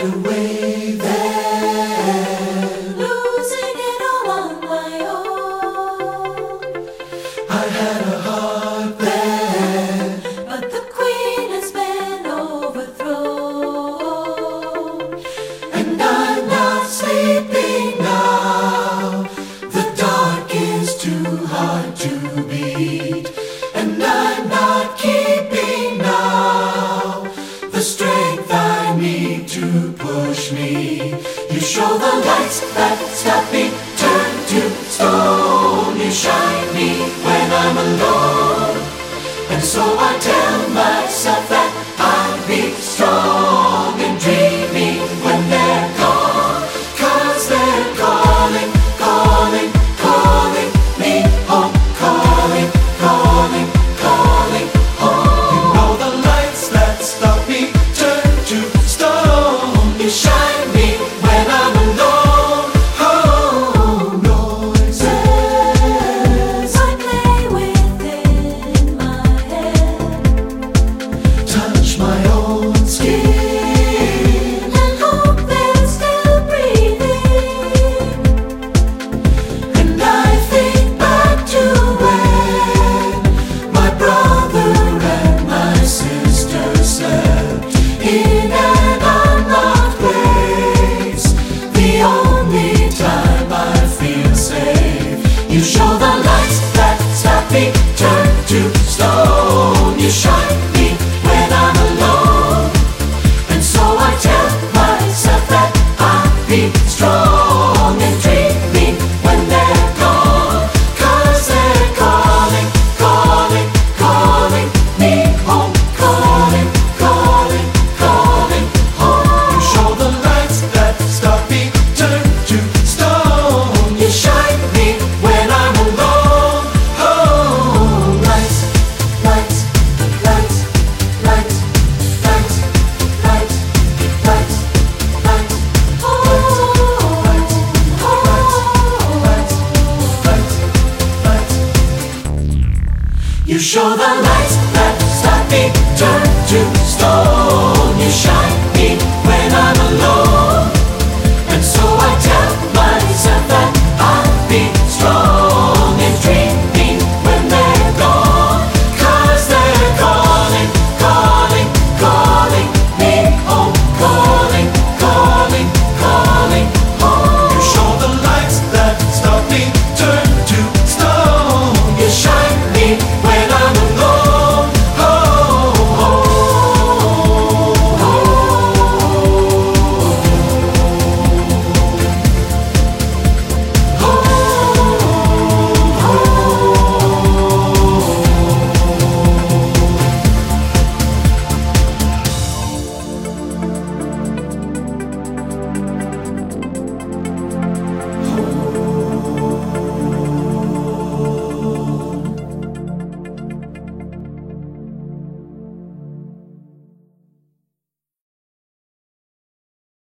away then, losing it all on my own. I had a heart then, But the queen has been overthrown, and I'm not sleeping now. The dark is too hard to beat, and I'm not keeping now the strength I need to push me. You show the lights that stop me, turn to stone. You shine me when I'm alone, and so I tell myself that I'll be strong and dreaming when they're gone. 'Cause they're calling, calling, calling me home, calling, calling, calling home. You know the lights that stop me turn to stone. You shine me when I'm alone. Oh, noises I play within my head touch my own skin, and hope they're still breathing. and I think back to when my brother and my sister slept in an unlocked place. The only time I feel safe. You show the lights that stop me, turn to stone. You shine me when I'm alone, and so I tell myself that I'll be strong and dreaming when they're gone. 'Cause they're calling, calling, calling me home, calling, calling, calling home. You show the lights that stop me, turn to stone. You shine me when I'm alone. Oh, lights, lights, lights, lights, lights, lights, lights, lights, you show the lights that stop me, turn to stone. You shine me when I'm alone.